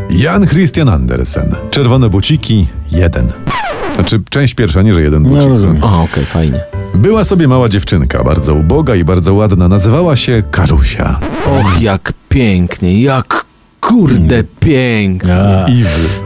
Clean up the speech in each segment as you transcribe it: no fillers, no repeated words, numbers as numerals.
Jan Christian Andersen. Czerwone buciki 1. Znaczy, część pierwsza, nie że jeden bucik. No, okej, fajnie. Była sobie mała dziewczynka, bardzo uboga i bardzo ładna. Nazywała się Karusia. Och, jak pięknie, jak kurde pięknie. I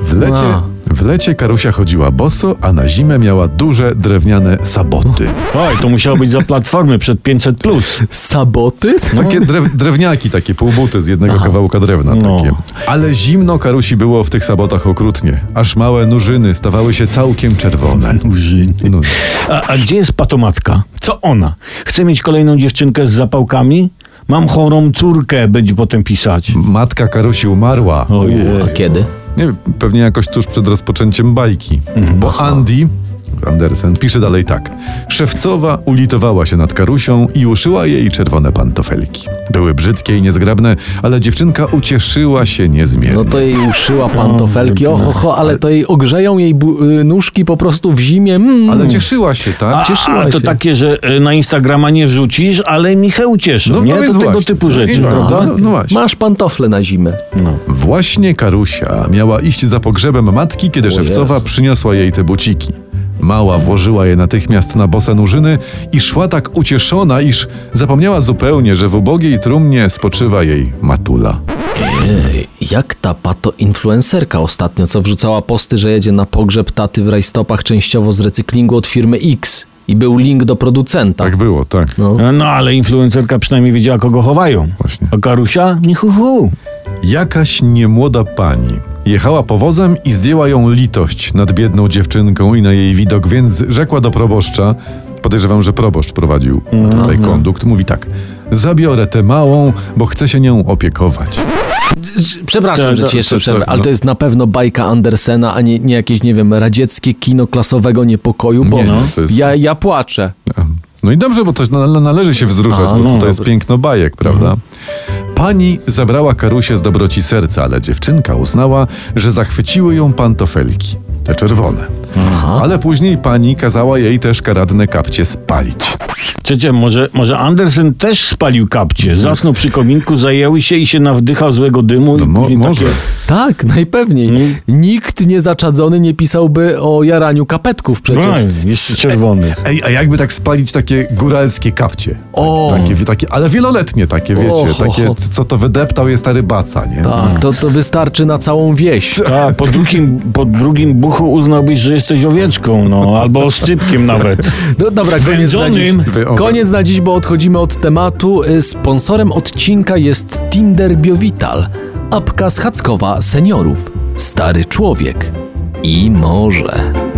w lecie Karusia chodziła boso, a na zimę miała duże drewniane saboty. Oj, to musiało być za platformy przed 500+. Saboty? Takie drewniaki, takie półbuty z jednego kawałka drewna. Takie. Ale zimno Karusi było w tych sabotach okrutnie. Aż małe nurzyny stawały się całkiem czerwone. Nurzyny. A gdzie jest patomatka? Co ona? Chce mieć kolejną dziewczynkę z zapałkami? Mam chorą córkę, będzie potem pisać. Matka Karusi umarła. A kiedy? Nie wiem, pewnie jakoś tuż przed rozpoczęciem bajki. Bo Andersen pisze dalej tak. Szewcowa ulitowała się nad Karusią i uszyła jej czerwone pantofelki. Były brzydkie i niezgrabne, ale dziewczynka ucieszyła się niezmiernie. No to jej uszyła pantofelki, ale to jej ogrzeją jej nóżki po prostu w zimie. Ale cieszyła się, tak? Cieszyła to się. takie, że na Instagrama nie wrzucisz, ale Michał cieszy, nie? więc To tego właśnie. typu rzeczy, prawda? No właśnie. Masz pantofle na zimę. Właśnie Karusia miała iść za pogrzebem matki, kiedy Szewcowa przyniosła jej te buciki. Mała włożyła je natychmiast na bose nurzyny i szła tak ucieszona, iż zapomniała zupełnie, że w ubogiej trumnie spoczywa jej matula. Jak ta pato-influencerka ostatnio, co wrzucała posty, że jedzie na pogrzeb taty w rajstopach częściowo z recyklingu od firmy X. I był link do producenta. Tak było, tak. No ale influencerka przynajmniej wiedziała, kogo chowają. Właśnie. A Karusia? Nie hu. Jakaś niemłoda pani jechała powozem i zdjęła ją litość nad biedną dziewczynką i na jej widok, więc rzekła do proboszcza, podejrzewam, że proboszcz prowadził tutaj kondukt, mówi tak: zabiorę tę małą, bo chcę się nią opiekować. Przepraszam, że ci jeszcze przerwę, ale to jest na pewno bajka Andersena, a nie jakieś, nie wiem, radzieckie kino klasowego niepokoju, bo to jest... ja płaczę. No i dobrze, bo to należy się wzruszać, bo tutaj jest piękno bajek, prawda? Pani zabrała Karusię z dobroci serca, ale dziewczynka uznała, że zachwyciły ją pantofelki, te czerwone. Ale później pani kazała jej też karadne kapcie spalić. Ciecie, może Andersen też spalił kapcie. Zasnął przy kominku, zajęły się i się nawdychał złego dymu. I może. Tak, najpewniej. Nikt niezaczadzony nie pisałby o jaraniu kapetków przecież. Jeszcze czerwony. Ej, a jakby tak spalić takie góralskie kapcie? Takie, ale wieloletnie takie, wiecie, takie, co to wydeptał je stary baca, nie? Tak, to wystarczy na całą wieś. Tak, po drugim buchu uznałbyś, że jesteś owieczką, albo oscypkiem nawet. No dobra, koniec na dziś, bo odchodzimy od tematu. Sponsorem odcinka jest Tinder Biovital, apka schadzkowa seniorów, stary człowiek i morze.